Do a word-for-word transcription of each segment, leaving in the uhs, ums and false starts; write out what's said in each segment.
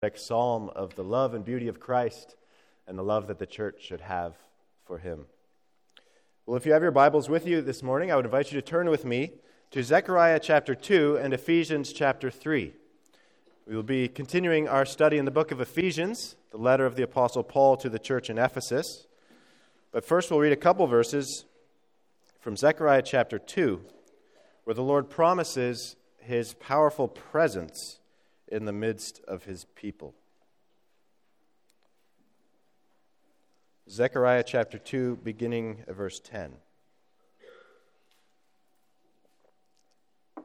Psalm of the love and beauty of Christ and the love that the church should have for him. Well, if you have your Bibles with you this morning, I would invite you to turn with me to Zechariah chapter two and Ephesians chapter three. We will be continuing our study in the book of Ephesians, the letter of the Apostle Paul to the church in Ephesus. But first we'll read a couple verses from Zechariah chapter two, where the Lord promises his powerful presence in the midst of his people. Zechariah chapter two, beginning at verse ten. The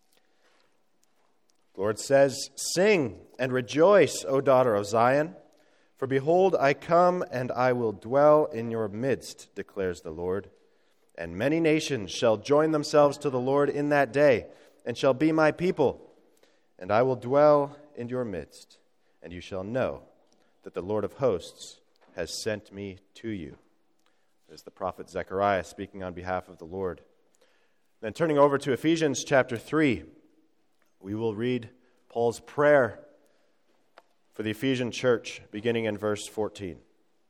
Lord says, "Sing and rejoice, O daughter of Zion, for behold, I come and I will dwell in your midst, declares the Lord. And many nations shall join themselves to the Lord in that day, and shall be my people. And I will dwell in your midst, and you shall know that the Lord of hosts has sent me to you." There's the prophet Zechariah speaking on behalf of the Lord. Then turning over to Ephesians chapter three, we will read Paul's prayer for the Ephesian church, beginning in verse fourteen.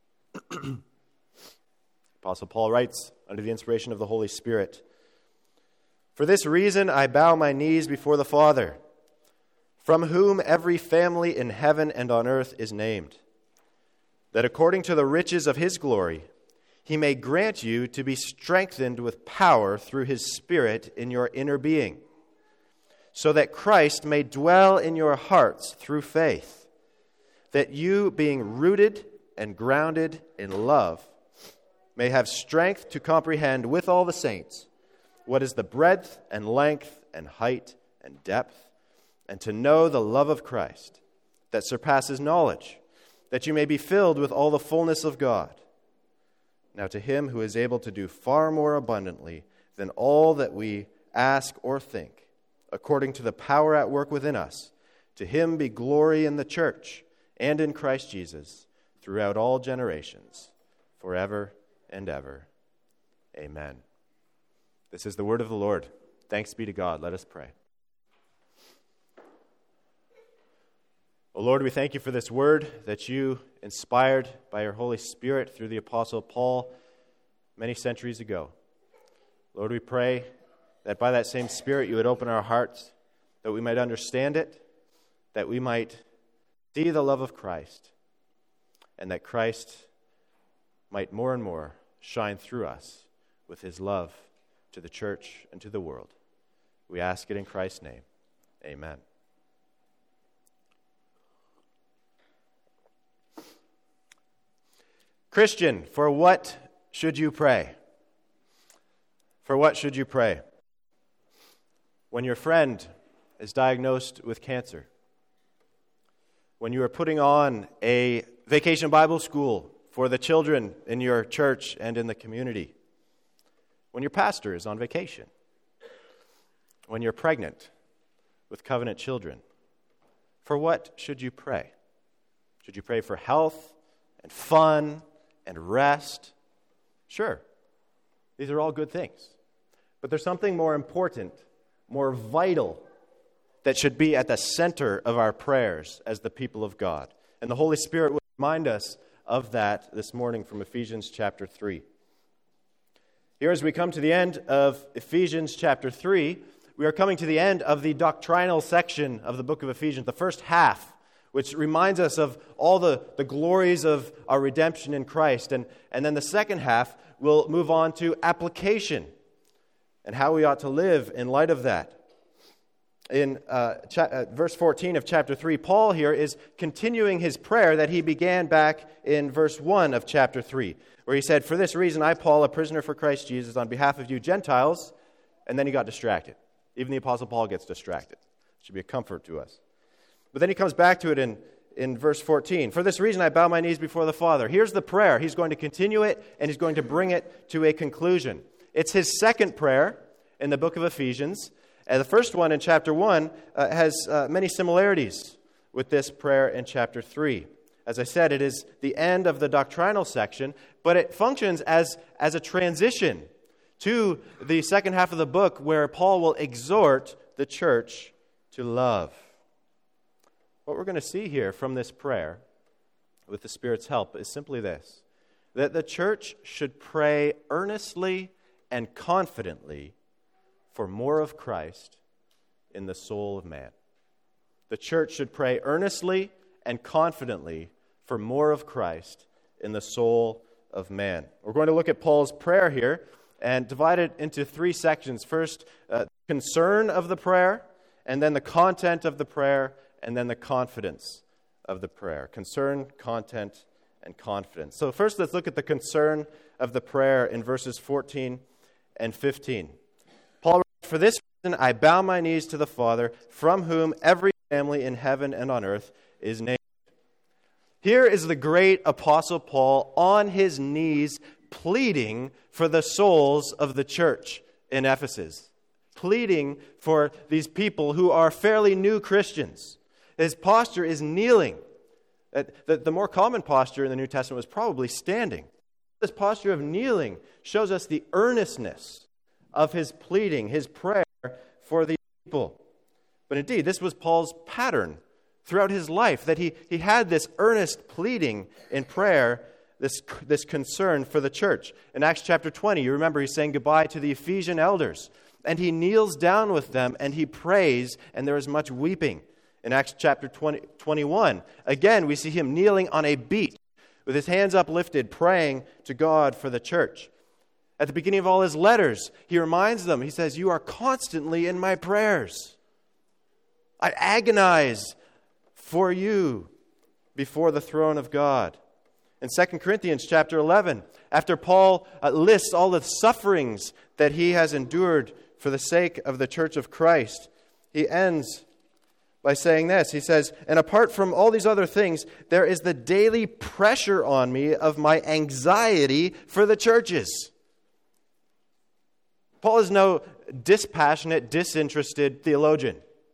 Apostle Paul writes, under the inspiration of the Holy Spirit, "For this reason I bow my knees before the Father, from whom every family in heaven and on earth is named, that according to the riches of his glory, he may grant you to be strengthened with power through his Spirit in your inner being, so that Christ may dwell in your hearts through faith, that you, being rooted and grounded in love, may have strength to comprehend with all the saints what is the breadth and length and height and depth, and to know the love of Christ that surpasses knowledge, that you may be filled with all the fullness of God. Now to him who is able to do far more abundantly than all that we ask or think, according to the power at work within us, to him be glory in the church and in Christ Jesus throughout all generations, forever and ever. Amen." This is the word of the Lord. Thanks be to God. Let us pray. O Lord, we thank you for this word that you inspired by your Holy Spirit through the Apostle Paul many centuries ago. Lord, we pray that by that same Spirit you would open our hearts, that we might understand it, that we might see the love of Christ, and that Christ might more and more shine through us with his love to the church and to the world. We ask it in Christ's name. Amen. Christian, for what should you pray? For what should you pray? When your friend is diagnosed with cancer, when you are putting on a vacation Bible school for the children in your church and in the community, when your pastor is on vacation, when you're pregnant with covenant children, for what should you pray? Should you pray for health and fun and rest? Sure, these are all good things. But there's something more important, more vital, that should be at the center of our prayers as the people of God. And the Holy Spirit will remind us of that this morning from Ephesians chapter three. Here, as we come to the end of Ephesians chapter three, we are coming to the end of the doctrinal section of the book of Ephesians, the first half, which reminds us of all the, the glories of our redemption in Christ. And, and then the second half will move on to application and how we ought to live in light of that. In uh, cha- uh, verse fourteen of chapter three, Paul here is continuing his prayer that he began back in verse one of chapter three, where he said, "For this reason I, Paul, a prisoner for Christ Jesus, on behalf of you Gentiles," and then he got distracted. Even the Apostle Paul gets distracted. It should be a comfort to us. But then he comes back to it in, in verse fourteen. "For this reason I bow my knees before the Father." Here's the prayer. He's going to continue it, and he's going to bring it to a conclusion. It's his second prayer in the book of Ephesians. And the first one in chapter one uh, has uh, many similarities with this prayer in chapter three. As I said, it is the end of the doctrinal section, but it functions as, as a transition to the second half of the book where Paul will exhort the church to love. what we're going to see here from this prayer, with the Spirit's help, is simply this: that the church should pray earnestly and confidently for more of Christ in the soul of man. The church should pray earnestly and confidently for more of Christ in the soul of man. We're going to look at Paul's prayer here and divide it into three sections. First, uh, concern of the prayer, and then the content of the prayer, and then the confidence of the prayer. Concern, content, and confidence. So first, let's look at the concern of the prayer in verses fourteen and fifteen. Paul writes, "For this reason I bow my knees to the Father, from whom every family in heaven and on earth is named." Here is the great Apostle Paul on his knees pleading for the souls of the church in Ephesus, pleading for these people who are fairly new Christians. His posture is kneeling. The more common posture in the New Testament was probably standing. This posture of kneeling shows us the earnestness of his pleading, his prayer for the people. But indeed, this was Paul's pattern throughout his life, that he, he had this earnest pleading in prayer, this, this concern for the church. In Acts chapter twenty, you remember he's saying goodbye to the Ephesian elders, and he kneels down with them, and he prays, and there is much weeping. In Acts chapter twenty, twenty-one, again, we see him kneeling on a beach with his hands uplifted, praying to God for the church. At the beginning of all his letters, he reminds them, he says, "You are constantly in my prayers. I agonize for you before the throne of God." In Second Corinthians chapter eleven, after Paul uh, lists all the sufferings that he has endured for the sake of the church of Christ, he ends by saying this. He says, "And apart from all these other things, there is the daily pressure on me of my anxiety for the churches." Paul is no dispassionate, disinterested theologian.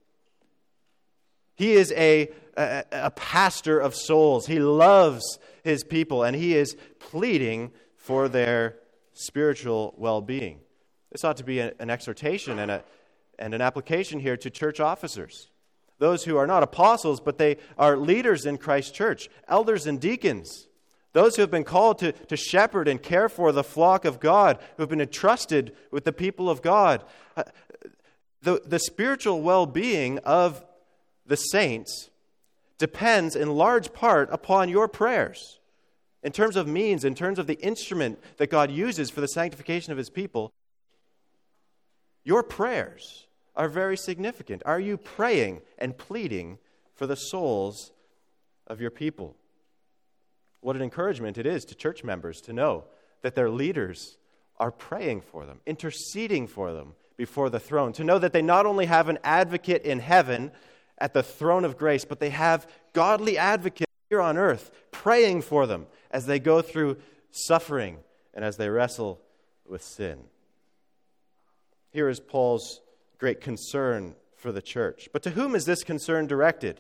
He is a, a, a pastor of souls. He loves his people, and he is pleading for their spiritual well-being. This ought to be a, an exhortation and, a, and an application here to church officers, those who are not apostles, but they are leaders in Christ's church, elders and deacons, those who have been called to, to shepherd and care for the flock of God, who have been entrusted with the people of God. Uh, the, the spiritual well-being of the saints depends in large part upon your prayers. In terms of means, in terms of the instrument that God uses for the sanctification of his people, your prayers are very significant. Are you praying and pleading for the souls of your people? What an encouragement it is to church members to know that their leaders are praying for them, interceding for them before the throne, to know that they not only have an advocate in heaven at the throne of grace, but they have godly advocates here on earth praying for them as they go through suffering and as they wrestle with sin. Here is Paul's great concern for the church. But to whom is this concern directed?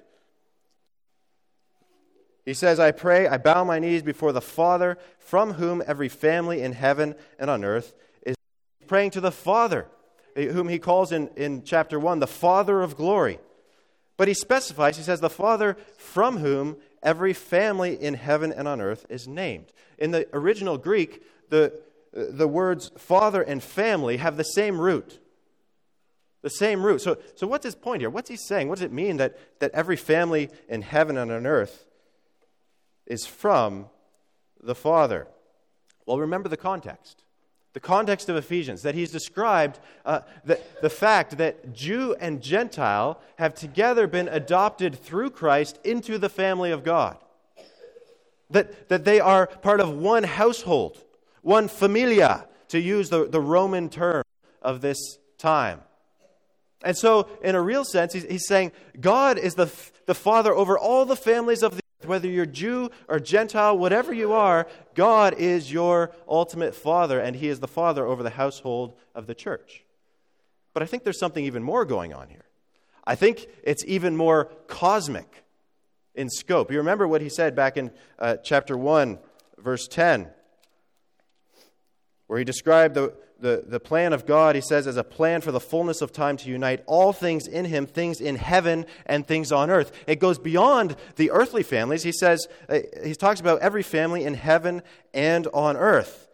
He says, "I pray, I bow my knees before the Father, from whom every family in heaven and on earth is." Praying to the Father, whom he calls in, in chapter one, the Father of glory. But he specifies, he says, the Father from whom every family in heaven and on earth is named. In the original Greek, the, the words Father and family have the same root. The same root. So, so what's his point here? What's he saying? What does it mean that, that every family in heaven and on earth is from the Father? Well, remember the context. The context of Ephesians, that he's described uh, the, the fact that Jew and Gentile have together been adopted through Christ into the family of God. That, that they are part of one household, one familia, to use the, the Roman term of this time. And so, in a real sense, he's, he's saying God is the, the Father over all the families of the earth. Whether you're Jew or Gentile, whatever you are, God is your ultimate Father, and he is the Father over the household of the church. But I think there's something even more going on here. I think it's even more cosmic in scope. You remember what he said back in uh, chapter one, verse ten. where he described the, the, the plan of God, he says, as a plan for the fullness of time to unite all things in him, things in heaven and things on earth. It goes beyond the earthly families. He says, uh, he talks about every family in heaven and on earth.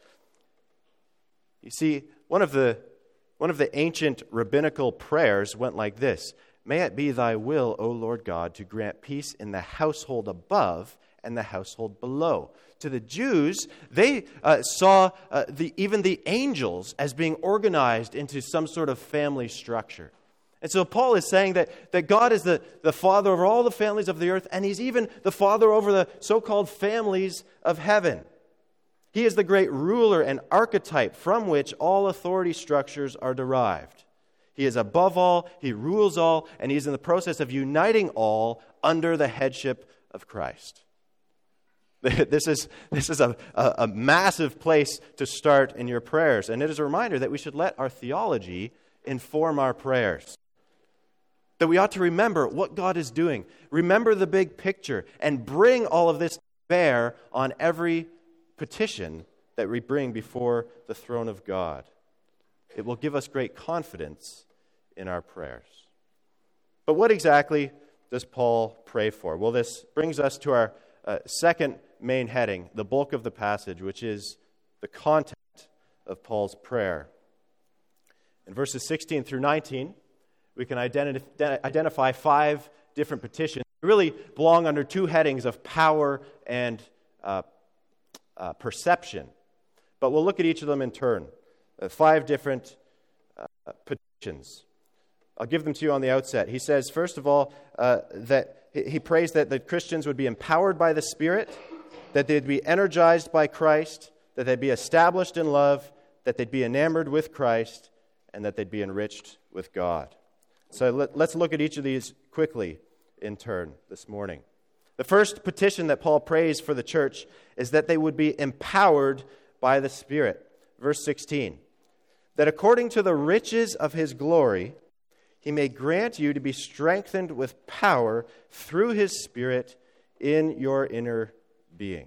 You see, one of the one of the ancient rabbinical prayers went like this: "May it be thy will, O Lord God, to grant peace in the household above and the household below." To the Jews, they uh, saw uh, the, even the angels as being organized into some sort of family structure. And so Paul is saying that, that God is the, the father over all the families of the earth, and he's even the father over the so-called families of heaven. He is the great ruler and archetype from which all authority structures are derived. He is above all, he rules all, and he is in the process of uniting all under the headship of Christ. This is, this is a, a, a massive place to start in your prayers, and it is a reminder that we should let our theology inform our prayers. That we ought to remember what God is doing, remember the big picture, and bring all of this to bear on every petition that we bring before the throne of God. It will give us great confidence in our prayers. But what exactly does Paul pray for? Well, this brings us to our uh, second main heading, the bulk of the passage, which is the content of Paul's prayer. In verses sixteen through nineteen, we can identi- identify five different petitions. They really belong under two headings of power and uh, Uh, perception. But we'll look at each of them in turn. Uh, five different uh, petitions. I'll give them to you on the outset. He says, first of all, uh, that he, he prays that the Christians would be empowered by the Spirit, that they'd be energized by Christ, that they'd be established in love, that they'd be enamored with Christ, and that they'd be enriched with God. So let, let's look at each of these quickly in turn this morning. The first petition that Paul prays for the church is that they would be empowered by the Spirit. Verse sixteen, that according to the riches of his glory, he may grant you to be strengthened with power through his Spirit in your inner being.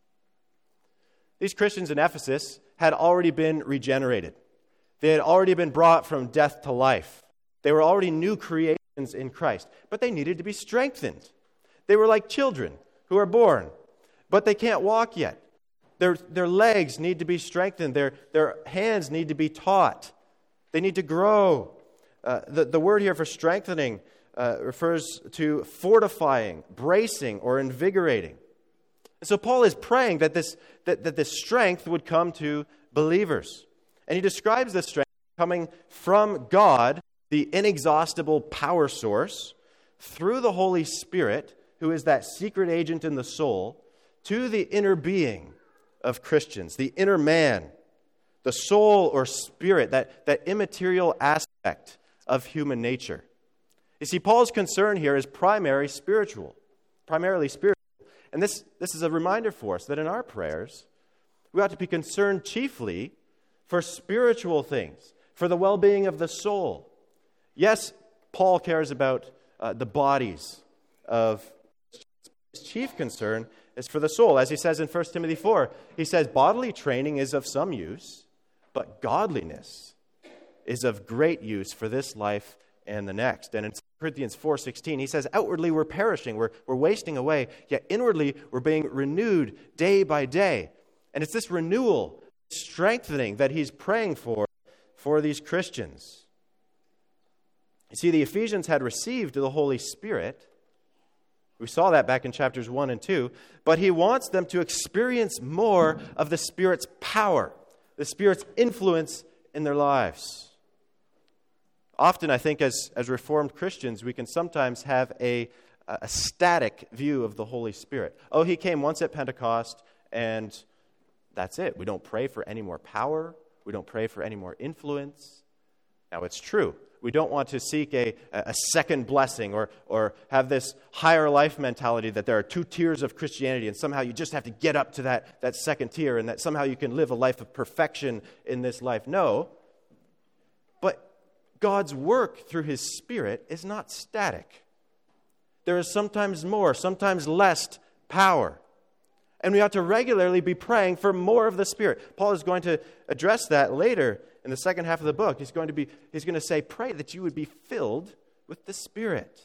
These Christians in Ephesus had already been regenerated. They had already been brought from death to life. They were already new creations in Christ, but they needed to be strengthened. They were like children who are born, but they can't walk yet. Their, their legs need to be strengthened. Their, their hands need to be taught. They need to grow. Uh, the, the word here for strengthening uh, refers to fortifying, bracing, or invigorating. And so Paul is praying that this, that, that this strength would come to believers. And he describes this strength coming from God, the inexhaustible power source, through the Holy Spirit, who is that secret agent in the soul, to the inner being of Christians, the inner man, the soul or spirit, that, that immaterial aspect of human nature. You see, Paul's concern here is primary spiritual, primarily spiritual. And this, this is a reminder for us that in our prayers, we ought to be concerned chiefly for spiritual things, for the well-being of the soul. Yes, Paul cares about uh, the bodies of his chief concern is for the soul. As he says in First Timothy four, he says, bodily training is of some use, but godliness is of great use for this life and the next. And in Second Corinthians four sixteen, he says, outwardly we're perishing, we're, we're wasting away, yet inwardly we're being renewed day by day. And it's this renewal, strengthening that he's praying for, for these Christians. You see, the Ephesians had received the Holy Spirit. We saw that back in chapters one and two. But he wants them to experience more of the Spirit's power, the Spirit's influence in their lives. Often, I think, as, as Reformed Christians, we can sometimes have a, a static view of the Holy Spirit. Oh, he came once at Pentecost, and that's it. We don't pray for any more power. We don't pray for any more influence. Now, it's true. We don't want to seek a, a second blessing or, or have this higher life mentality that there are two tiers of Christianity and somehow you just have to get up to that, that second tier and that somehow you can live a life of perfection in this life. No. But God's work through his Spirit is not static. There is sometimes more, sometimes less power. And we ought to regularly be praying for more of the Spirit. Paul is going to address that later in the second half of the book. He's going to be, he's going to say, pray that you would be filled with the Spirit.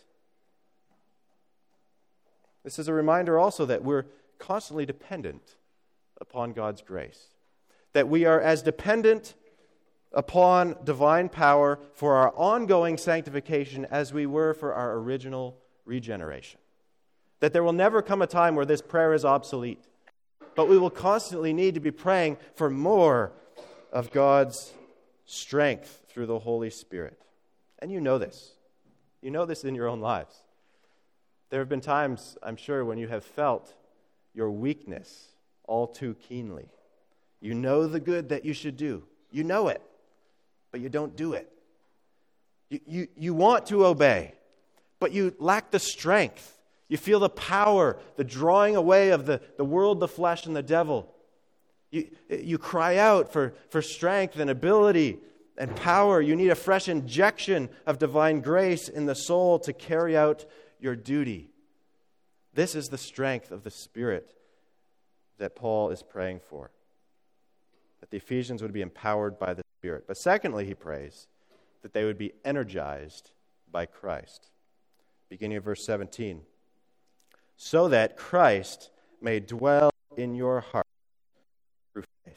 This is a reminder also that we're constantly dependent upon God's grace. That we are as dependent upon divine power for our ongoing sanctification as we were for our original regeneration. That there will never come a time where this prayer is obsolete, but we will constantly need to be praying for more of God's strength through the Holy Spirit. And you know this. You know this in your own lives. There have been times, I'm sure, when you have felt your weakness all too keenly. You know the good that you should do. You know it, but you don't do it. You, you, you want to obey, but you lack the strength. You feel the power, the drawing away of the, the world, the flesh, and the devil. You, you cry out for, for strength and ability and power. You need a fresh injection of divine grace in the soul to carry out your duty. This is the strength of the Spirit that Paul is praying for, that the Ephesians would be empowered by the Spirit. But secondly, he prays that they would be energized by Christ. Beginning of verse seventeen. So that Christ may dwell in your heart through faith.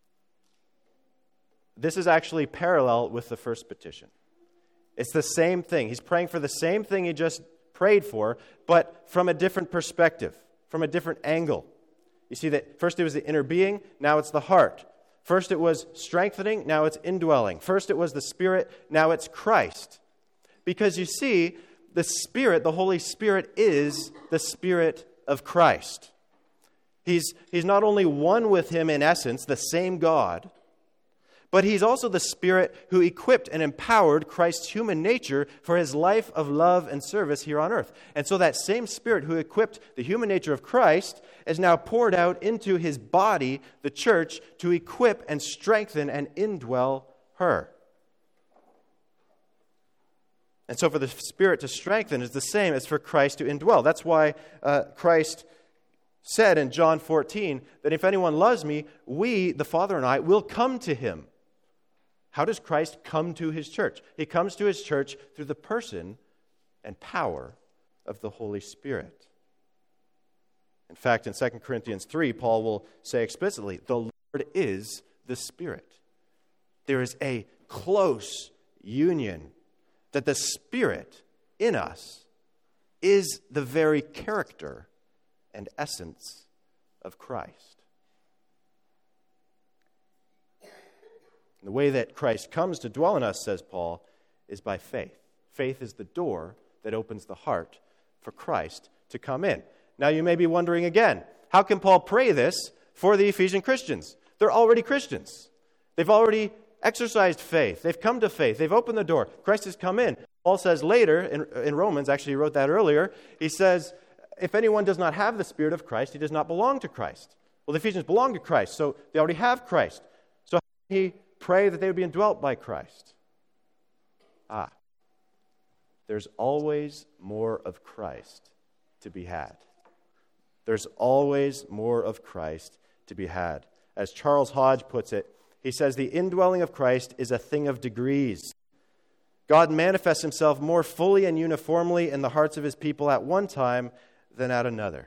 This is actually parallel with the first petition. It's the same thing. He's praying for the same thing he just prayed for, but from a different perspective, from a different angle. You see that first it was the inner being, now it's the heart. First it was strengthening, now it's indwelling. First it was the Spirit, now it's Christ. Because you see, the Spirit, the Holy Spirit, is the Spirit of Christ. He's, he's not only one with him in essence, the same God, but he's also the Spirit who equipped and empowered Christ's human nature for his life of love and service here on earth. And so that same Spirit who equipped the human nature of Christ is now poured out into his body, the church, to equip and strengthen and indwell her. And so for the Spirit to strengthen is the same as for Christ to indwell. That's why uh, Christ said in John fourteen that if anyone loves me, we, the Father and I, will come to him. How does Christ come to his church? He comes to his church through the person and power of the Holy Spirit. In fact, in Second Corinthians three, Paul will say explicitly, the Lord is the Spirit. There is a close union that the Spirit in us is the very character and essence of Christ. And the way that Christ comes to dwell in us, says Paul, is by faith. Faith is the door that opens the heart for Christ to come in. Now you may be wondering again, how can Paul pray this for the Ephesian Christians? They're already Christians. They've already exercised faith. They've come to faith. They've opened the door. Christ has come in. Paul says later in, in Romans, actually he wrote that earlier, he says, if anyone does not have the Spirit of Christ, he does not belong to Christ. Well, the Ephesians belong to Christ, so they already have Christ. So how can he pray that they would be indwelt by Christ? Ah, there's always more of Christ to be had. There's always more of Christ to be had. As Charles Hodge puts it, he says, the indwelling of Christ is a thing of degrees. God manifests himself more fully and uniformly in the hearts of his people at one time than at another.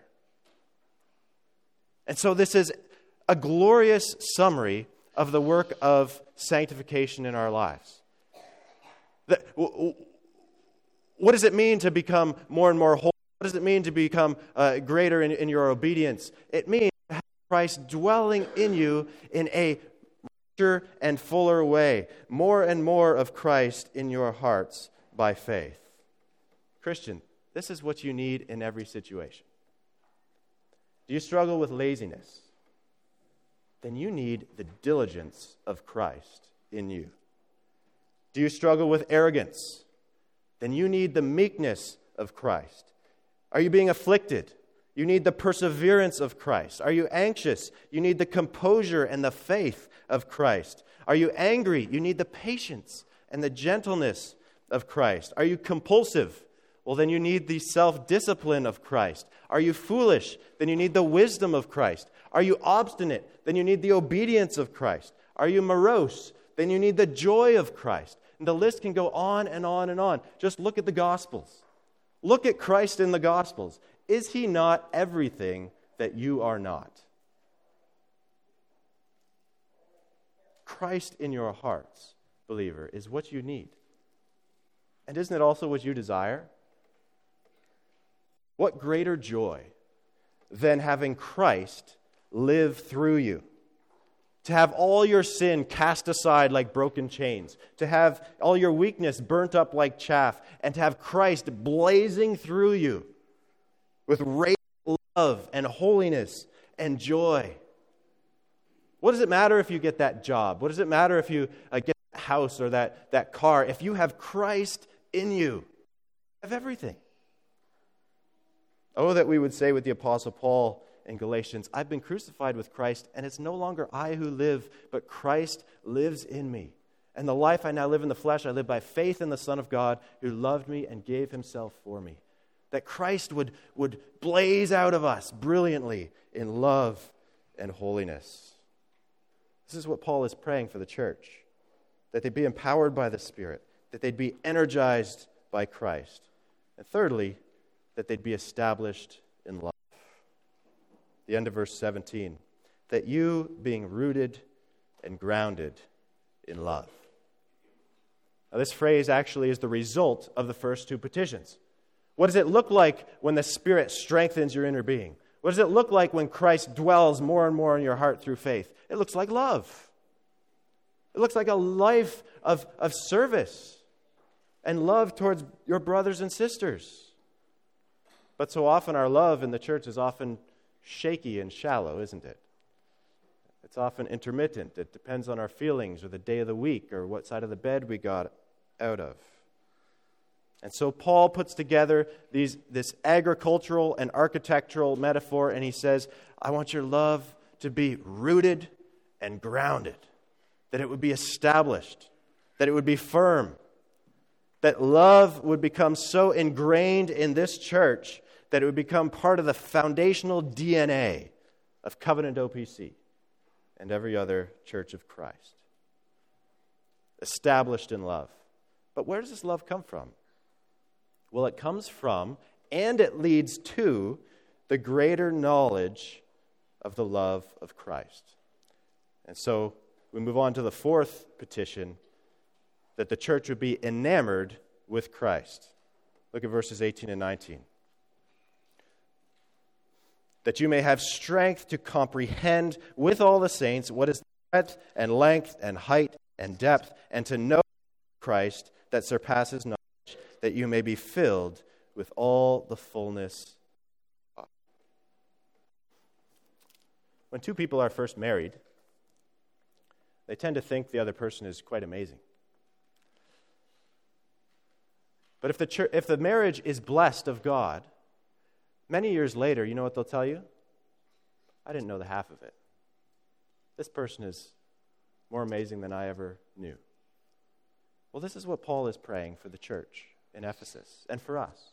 And so this is a glorious summary of the work of sanctification in our lives. The, what does it mean to become more and more holy? What does it mean to become uh, greater in, in your obedience? It means to have Christ dwelling in you in a richer and fuller way. More and more of Christ in your hearts by faith. Christian, this is what you need in every situation. Do you struggle with laziness? Then you need the diligence of Christ in you. Do you struggle with arrogance? Then you need the meekness of Christ. Are you being afflicted? You need the perseverance of Christ. Are you anxious? You need the composure and the faith of Christ. Are you angry? You need the patience and the gentleness of Christ. Are you compulsive? Well, then you need the self-discipline of Christ. Are you foolish? Then you need the wisdom of Christ. Are you obstinate? Then you need the obedience of Christ. Are you morose? Then you need the joy of Christ. And the list can go on and on and on. Just look at the Gospels. Look at Christ in the Gospels. Is he not everything that you are not? Christ in your hearts, believer, is what you need. And isn't it also what you desire? What greater joy than having Christ live through you? To have all your sin cast aside like broken chains, to have all your weakness burnt up like chaff, and to have Christ blazing through you with radiant love and holiness and joy. What does it matter if you get that job? What does it matter if you uh, get that house or that, that car? If you have Christ in you, you have everything. Oh, that we would say with the Apostle Paul in Galatians, I've been crucified with Christ, and it's no longer I who live, but Christ lives in me. And the life I now live in the flesh, I live by faith in the Son of God who loved me and gave himself for me. That Christ would, would blaze out of us brilliantly in love and holiness. This is what Paul is praying for the church, that they'd be empowered by the Spirit, that they'd be energized by Christ, and thirdly, that they'd be established in love. The end of verse seventeen, that you being rooted and grounded in love. Now, this phrase actually is the result of the first two petitions. What does it look like when the Spirit strengthens your inner being? What does it look like when Christ dwells more and more in your heart through faith? It looks like love. It looks like a life of, of service and love towards your brothers and sisters. But so often our love in the church is often shaky and shallow, isn't it? It's often intermittent. It depends on our feelings or the day of the week or what side of the bed we got out of. And so Paul puts together these, this agricultural and architectural metaphor, and he says, I want your love to be rooted and grounded, that it would be established, that it would be firm, that love would become so ingrained in this church that it would become part of the foundational D N A of Covenant O P C and every other church of Christ. Established in love. But where does this love come from? Well, it comes from, and it leads to, the greater knowledge of the love of Christ. And so we move on to the fourth petition, that the church would be enamored with Christ. Look at verses eighteen and nineteen. That you may have strength to comprehend with all the saints what is the breadth and length and height and depth, and to know Christ that surpasses knowledge, that you may be filled with all the fullness of God. When two people are first married, they tend to think the other person is quite amazing. But if the church, if the marriage is blessed of God, many years later, you know what they'll tell you? I didn't know the half of it. This person is more amazing than I ever knew. Well, this is what Paul is praying for the church in Ephesus and for us.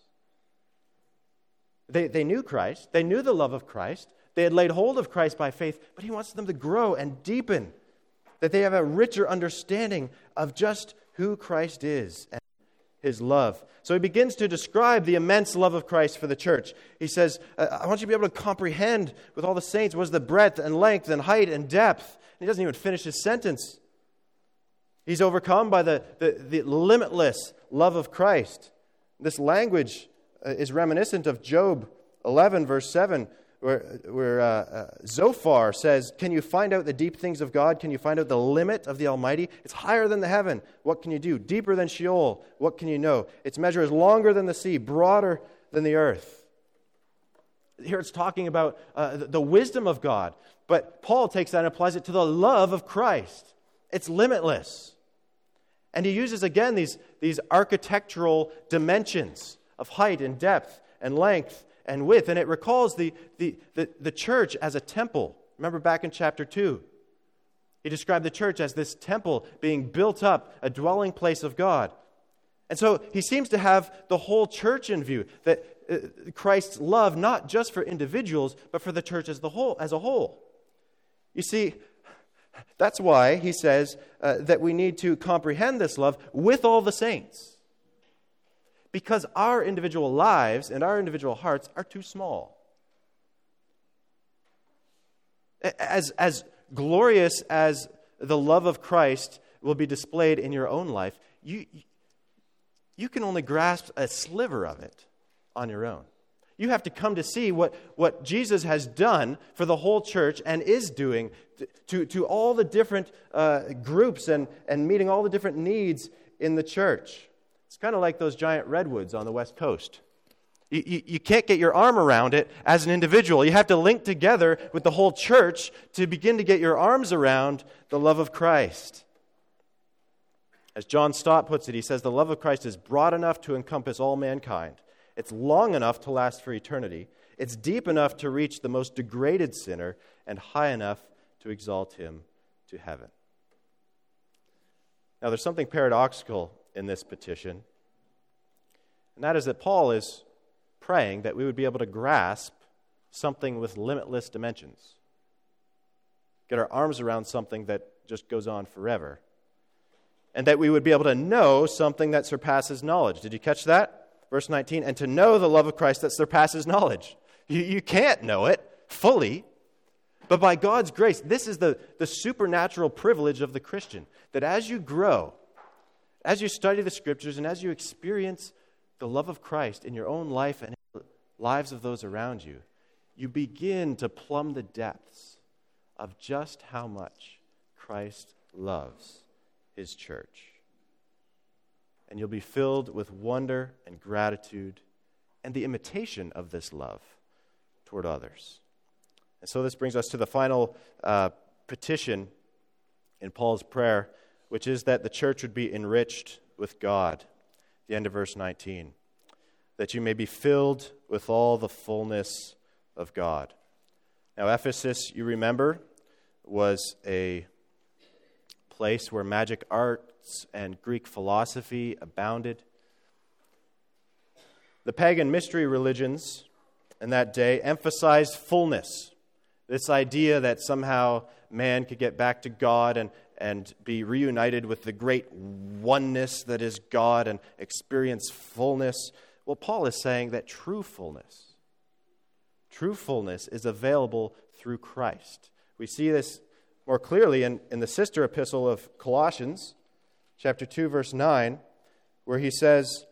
They, they knew Christ. They knew the love of Christ. They had laid hold of Christ by faith, but he wants them to grow and deepen, that they have a richer understanding of just who Christ is and his love. So he begins to describe the immense love of Christ for the church. He says, I want you to be able to comprehend with all the saints what is the breadth and length and height and depth. And he doesn't even finish his sentence. He's overcome by the, the, the limitless love of Christ. This language uh, is reminiscent of Job eleven, verse seven, where, where uh, uh, Zophar says, can you find out the deep things of God? Can you find out the limit of the Almighty? It's higher than the heaven. What can you do? Deeper than Sheol. What can you know? Its measure is longer than the sea, broader than the earth. Here it's talking about uh, the wisdom of God. But Paul takes that and applies it to the love of Christ. It's limitless. And he uses again these, these architectural dimensions of height and depth and length and width. And it recalls the, the, the, the church as a temple. Remember back in chapter two. He described the church as this temple being built up, a dwelling place of God. And so he seems to have the whole church in view, that uh, Christ's love not just for individuals, but for the church as the whole, as a whole. You see, that's why he says uh, that we need to comprehend this love with all the saints. Because our individual lives and our individual hearts are too small. As, as glorious as the love of Christ will be displayed in your own life, you, you can only grasp a sliver of it on your own. You have to come to see what, what Jesus has done for the whole church and is doing to, to, to all the different uh, groups and, and meeting all the different needs in the church. It's kind of like those giant redwoods on the West Coast. You, you, you can't get your arm around it as an individual. You have to link together with the whole church to begin to get your arms around the love of Christ. As John Stott puts it, he says, the love of Christ is broad enough to encompass all mankind. It's long enough to last for eternity. It's deep enough to reach the most degraded sinner and high enough to exalt him to heaven. Now, there's something paradoxical in this petition, and that is that Paul is praying that we would be able to grasp something with limitless dimensions, get our arms around something that just goes on forever, and that we would be able to know something that surpasses knowledge. Did you catch that? Verse nineteen, and to know the love of Christ that surpasses knowledge. You, you can't know it fully, but by God's grace, this is the, the supernatural privilege of the Christian, that as you grow, as you study the Scriptures, and as you experience the love of Christ in your own life and in the lives of those around you, you begin to plumb the depths of just how much Christ loves his church. And you'll be filled with wonder and gratitude and the imitation of this love toward others. And so this brings us to the final uh, petition in Paul's prayer, which is that the church would be enriched with God. The end of verse nineteen. That you may be filled with all the fullness of God. Now, Ephesus, you remember, was a place where magic arts and Greek philosophy abounded. The pagan mystery religions in that day emphasized fullness. This idea that somehow man could get back to God and, and be reunited with the great oneness that is God and experience fullness. Well, Paul is saying that true fullness, true fullness is available through Christ. We see this more clearly in, in the sister epistle of Colossians, chapter two, verse nine, where he says,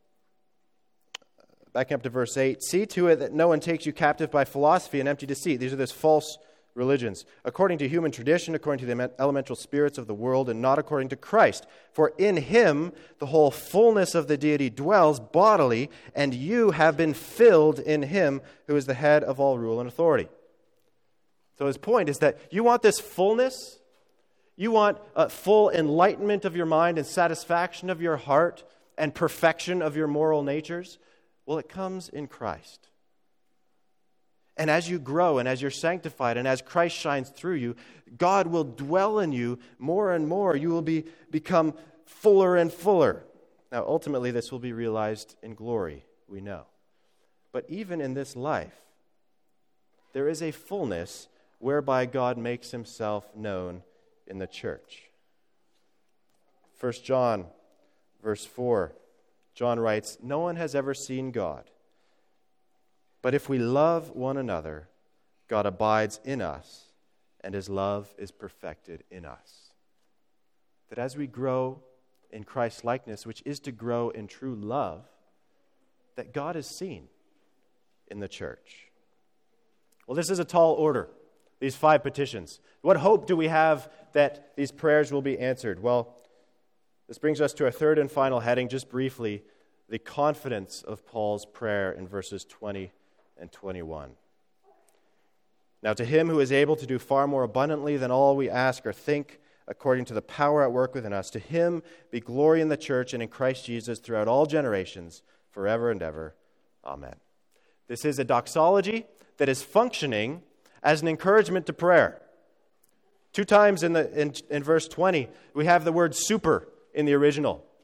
back up to verse eight, see to it that no one takes you captive by philosophy and empty deceit. These are those false religions, according to human tradition, according to the elemental spirits of the world, and not according to Christ. For in him the whole fullness of the deity dwells bodily, and you have been filled in him who is the head of all rule and authority. So his point is that you want this fullness, you want a full enlightenment of your mind and satisfaction of your heart and perfection of your moral natures. Well, it comes in Christ. And as you grow and as you're sanctified and as Christ shines through you, God will dwell in you more and more. You will be become fuller and fuller. Now, ultimately, this will be realized in glory, we know. But even in this life, there is a fullness whereby God makes himself known in the church. First John, verse four, John writes, no one has ever seen God. But if we love one another, God abides in us, and his love is perfected in us. That as we grow in Christ's likeness, which is to grow in true love, that God is seen in the church. Well, this is a tall order, these five petitions. What hope do we have that these prayers will be answered? Well, this brings us to a third and final heading, just briefly, the confidence of Paul's prayer in verses twenty and twenty-one. Now to him who is able to do far more abundantly than all we ask or think, according to the power at work within us, to him be glory in the church and in Christ Jesus throughout all generations, forever and ever. Amen. This is a doxology that is functioning as an encouragement to prayer. Two times in the in, in verse twenty, we have the word super in the original.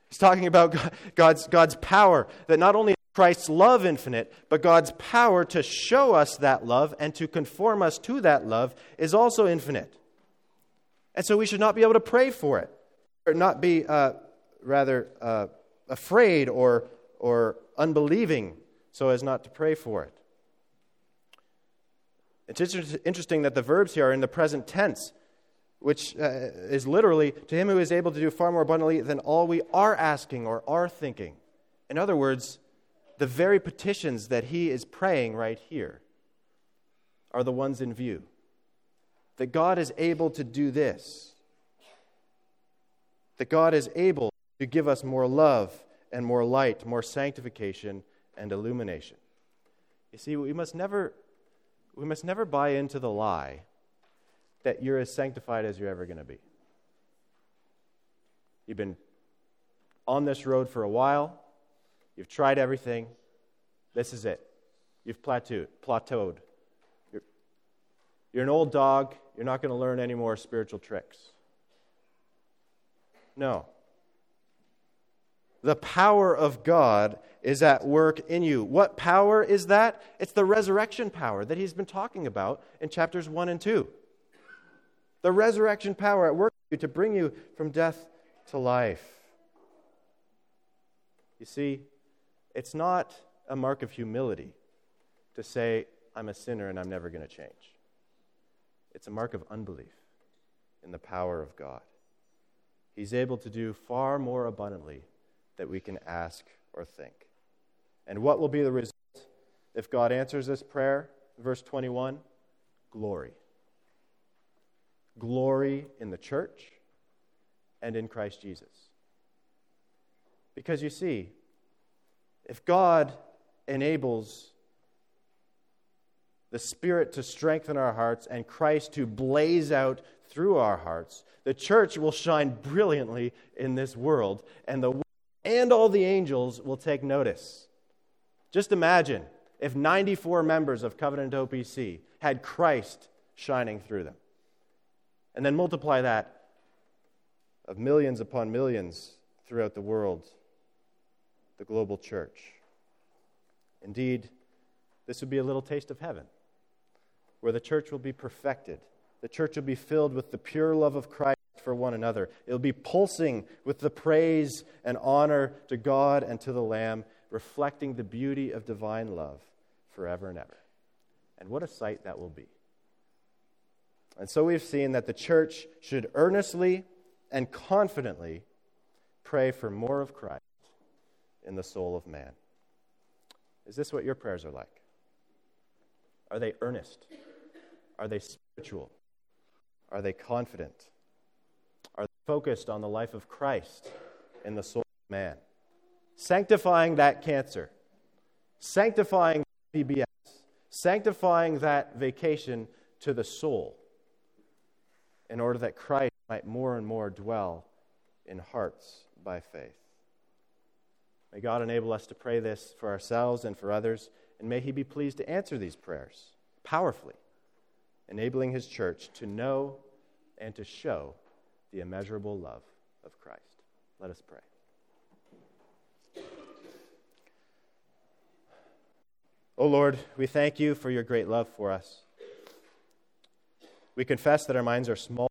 He's talking about God's, God's power, that not only is Christ's love infinite, but God's power to show us that love and to conform us to that love is also infinite. And so we should not be able to pray for it, or not be uh, rather uh, afraid or, or unbelieving so as not to pray for it. It's inter- interesting that the verbs here are in the present tense, which uh, is literally, to him who is able to do far more abundantly than all we are asking or are thinking. In other words, the very petitions that he is praying right here are the ones in view. That God is able to do this. That God is able to give us more love and more light, more sanctification and illumination. You see, we must never, we must never buy into the lie that you're as sanctified as you're ever going to be. You've been on this road for a while. You've tried everything. This is it. You've plateaued. plateaued. You're, you're an old dog. You're not going to learn any more spiritual tricks. No. The power of God is at work in you. What power is that? It's the resurrection power that he's been talking about in chapters one and two. The resurrection power at work in you to bring you from death to life. You see, it's not a mark of humility to say, I'm a sinner and I'm never going to change. It's a mark of unbelief in the power of God. He's able to do far more abundantly than we can ask or think. And what will be the result if God answers this prayer? Verse twenty-one, glory. Glory in the church and in Christ Jesus. Because you see, if God enables the Spirit to strengthen our hearts and Christ to blaze out through our hearts, the church will shine brilliantly in this world, and the and all the angels will take notice. Just imagine if ninety-four members of Covenant O P C had Christ shining through them. And then multiply that of millions upon millions throughout the world, the global church. Indeed, this would be a little taste of heaven, where the church will be perfected. The church will be filled with the pure love of Christ for one another. It will be pulsing with the praise and honor to God and to the Lamb, reflecting the beauty of divine love forever and ever. And what a sight that will be. And so we've seen that the church should earnestly and confidently pray for more of Christ in the soul of man. Is this what your prayers are like? Are they earnest? Are they spiritual? Are they confident? Are they focused on the life of Christ in the soul of man? Sanctifying that cancer, sanctifying P B S, sanctifying that vacation to the soul, in order that Christ might more and more dwell in hearts by faith. May God enable us to pray this for ourselves and for others, and may he be pleased to answer these prayers powerfully, enabling his church to know and to show the immeasurable love of Christ. Let us pray. O Lord, we thank you for your great love for us. We confess that our minds are small,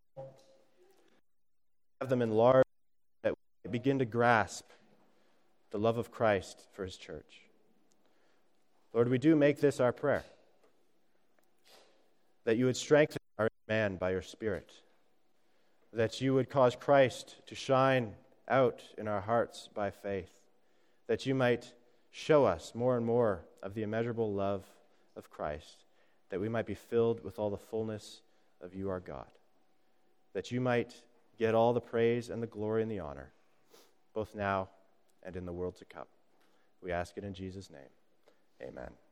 have them enlarged, that we begin to grasp the love of Christ for his church. Lord, we do make this our prayer, that you would strengthen our man by your Spirit, that you would cause Christ to shine out in our hearts by faith, that you might show us more and more of the immeasurable love of Christ, that we might be filled with all the fullness of you, our God, that you might get all the praise and the glory and the honor, both now and in the world to come. We ask it in Jesus' name. Amen.